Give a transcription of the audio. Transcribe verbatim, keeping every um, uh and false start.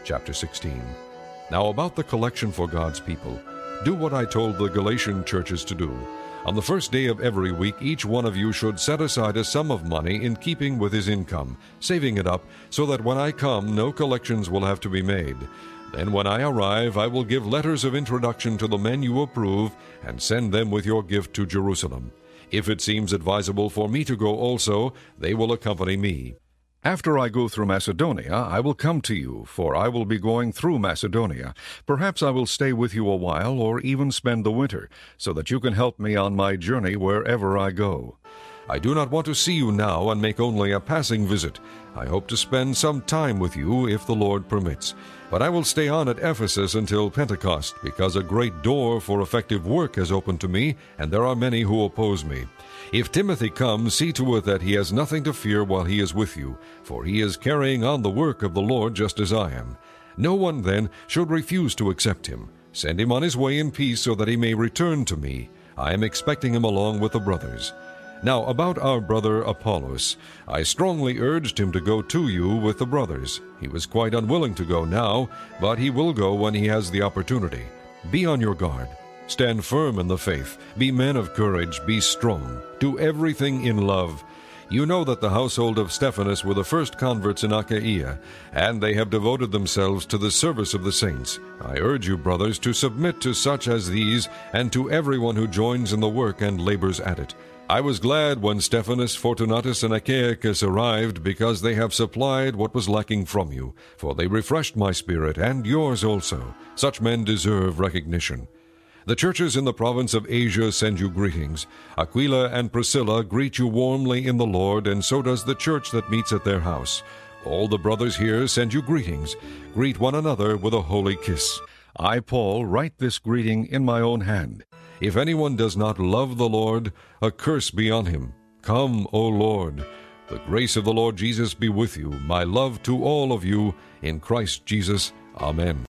chapter sixteen. Now about the collection for God's people, do what I told the Galatian churches to do. On the first day of every week, each one of you should set aside a sum of money in keeping with his income, saving it up, so that when I come, no collections will have to be made. Then when I arrive, I will give letters of introduction to the men you approve, and send them with your gift to Jerusalem. If it seems advisable for me to go also, they will accompany me. After I go through Macedonia, I will come to you, for I will be going through Macedonia. Perhaps I will stay with you a while, or even spend the winter, so that you can help me on my journey wherever I go. I do not want to see you now and make only a passing visit. I hope to spend some time with you, if the Lord permits. But I will stay on at Ephesus until Pentecost, because a great door for effective work has opened to me, and there are many who oppose me. If Timothy comes, see to it that he has nothing to fear while he is with you, for he is carrying on the work of the Lord just as I am. No one, then, should refuse to accept him. Send him on his way in peace so that he may return to me. I am expecting him along with the brothers. Now about our brother Apollos, I strongly urged him to go to you with the brothers. He was quite unwilling to go now, but he will go when he has the opportunity. Be on your guard. Stand firm in the faith. Be men of courage. Be strong. Do everything in love. You know that the household of Stephanas were the first converts in Achaia, and they have devoted themselves to the service of the saints. I urge you, brothers, to submit to such as these, and to everyone who joins in the work and labors at it. I was glad when Stephanas, Fortunatus, and Achaicus arrived, because they have supplied what was lacking from you, for they refreshed my spirit, and yours also. Such men deserve recognition. The churches in the province of Asia send you greetings. Aquila and Priscilla greet you warmly in the Lord, and so does the church that meets at their house. All the brothers here send you greetings. Greet one another with a holy kiss. I, Paul, write this greeting in my own hand. If anyone does not love the Lord, a curse be on him. Come, O Lord. The grace of the Lord Jesus be with you. My love to all of you in Christ Jesus. Amen.